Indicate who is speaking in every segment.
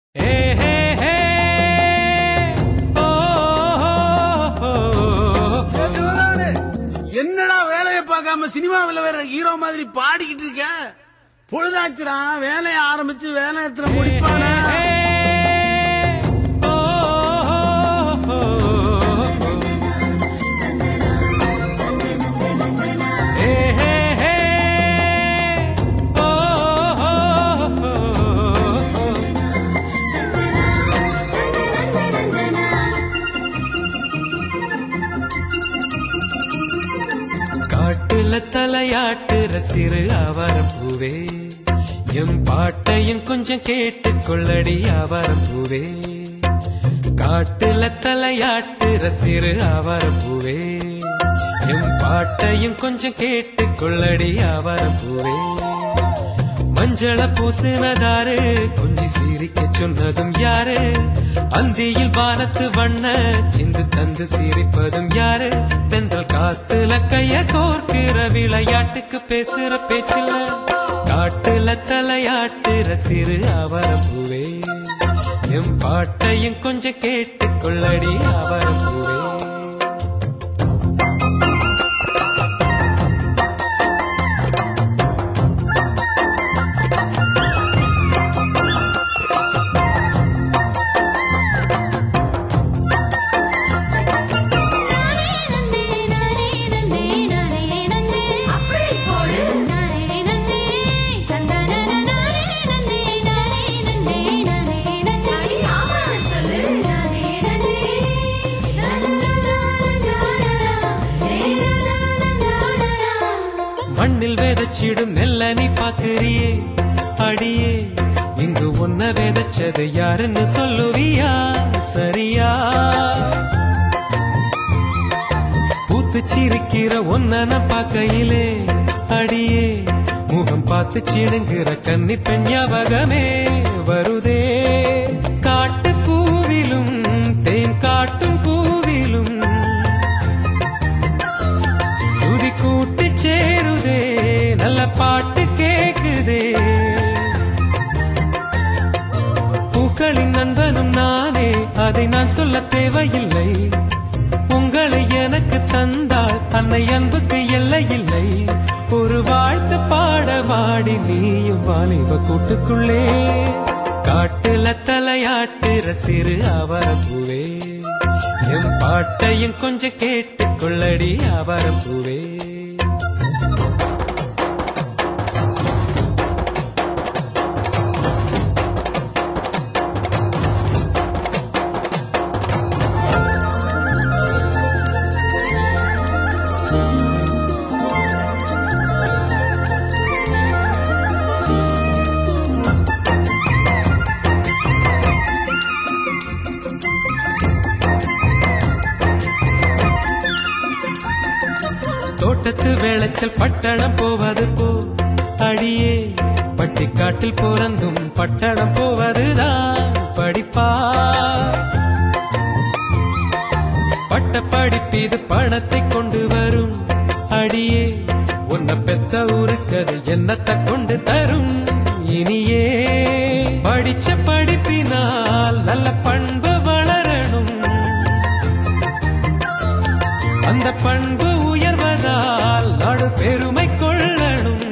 Speaker 1: என்னடா வேலையை பார்க்காம சினிமாவில் வேற ஹீரோ மாதிரி பாடிக்கிட்டு இருக்க? பொழுதாச்சுடா, வேலையை ஆரம்பிச்சு வேலை எத்தனை முடிப்பானா?
Speaker 2: காட்டுல தலையாட்டுற சிறு ஆவாரம் பூவே, எம் பாட்டையும் கொஞ்சம் கேட்டுக் கொள்ளடி ஆவாரம் பூவே. காட்டுல தலையாட்டுற சிறு ஆவாரம் பூவே, எம் பாட்டையும் கொஞ்சம் கேட்டுக் கொள்ளடி ஆவாரம் பூவே. மஞ்சள பூசினதாரு, கொஞ்சி சிரிக்க சொன்னதும் யாரு? அந்தியில் வானத்து வண்ண சிந்து தந்து சிரிப்பதும் யாரு? தென்றல் காத்துல கைய கோர்க்கிற விளையாட்டுக்கு பேசுற பேச்சில்ல. காட்டுல தலையாட்டுற சிறு ஆவாரம் பூவே, எம் பாட்டையும் கொஞ்சம் கேட்டுக் கொள்ளடி ஆவாரம் பூவே. மண்ணில் வேதச்சிடும் நெல்ல நீ பாக்குறியே அடியே, இங்கு ஒன்ன வேதச்சது யாருன்னு சொல்லுவியா? சரியா? பூத்து சிரிக்கிற ஒன்ன பார்க்கையிலே அடியே, முகம் பார்த்து சிடுங்கிற கன்னி பெண் ஞாபகமே வருதே. காட்டு பூவிலும் தேன் காட்டும் பூவிலும் சுதி கூட்டி சேருதே, நல்ல பாட்டு கேக்குதே. பூக்களின் நண்பனும் நானே, அதை நான் சொல்ல தேவையில்லை. உங்களை எனக்கு தந்தால் அன்னை அன்புக்கு எல்லை இல்லை. ஒரு வாழ்த்து பாட வாடி நீயும் வாலிப கூட்டுக்குள்ளே. காட்டுல தலையாட்டுற சிறு ஆவாரம் பூவே, எம் பாட்டையும் கொஞ்சம் கேட்டுக் கொள்ளடி ஆவாரம் பூவே. தோட்டத்து வேளைச்சல் பட்டணம் போவது போ அடியே, பட்டிக்காட்டில் பிறந்தும் பட்டணம் போவதுதான் படிப்பா. பட்ட படிப்பீது பணத்தை கொண்டு வரும் அடியே, உன்னை பெத்த ஊருக்கது என்னத்தை கொண்டு தரும்? இனியே படிச்ச படிப்பினால் நல்ல பண்பு வளரணும், அந்த பண்பு உயர்வதால் நாடு பெருமை கொள்ளணும்.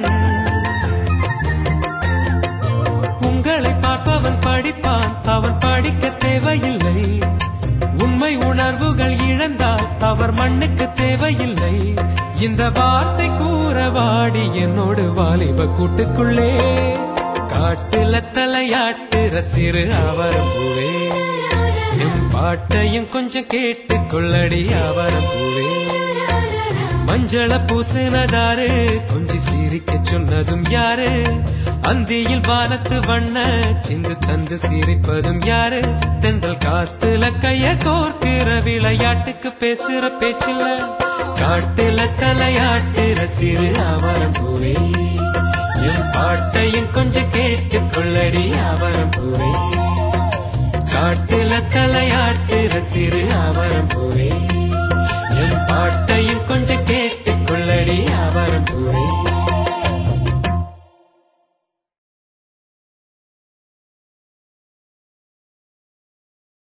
Speaker 2: உங்களை பார்ப்பவன் படிப்பான், அவன் படிக்க தேவையில்லை. உண்மை உணர்வுகள் இழந்தால் அவர் மண்ணுக்கு தேவையில்லை. இந்த வார்த்தை கூற வாடி என்னோடு வாலிப கூட்டுக்குள்ளே. காட்டுல தலையாட்டுற சிறு ஆவாரம் பூவே, எம் பாட்டையும் கொஞ்சம் கேட்டுக் கொள்ளடி ஆவாரம் பூவே. மஞ்சள பூசினதாரு, கொஞ்சி சிரிக்க சொன்னதும் யாரு? அந்தியில் வானத்து வண்ண சிந்து தந்து சிரிப்பதும் யாரு? தென்றல் காத்துல கைய கோர்க்கிற விளையாட்டுக்கு பேசுற பேச்சில்ல. காட்டுல தலையாட்டுற சிறு ஆவாரம் பூவே, எம் பாட்டையும் கொஞ்சம் கேட்டுக் கொள்ளடி ஆவாரம் பூவே. காட்டுல தலையாட்டுற சிறு ஆவாரம் பூவே.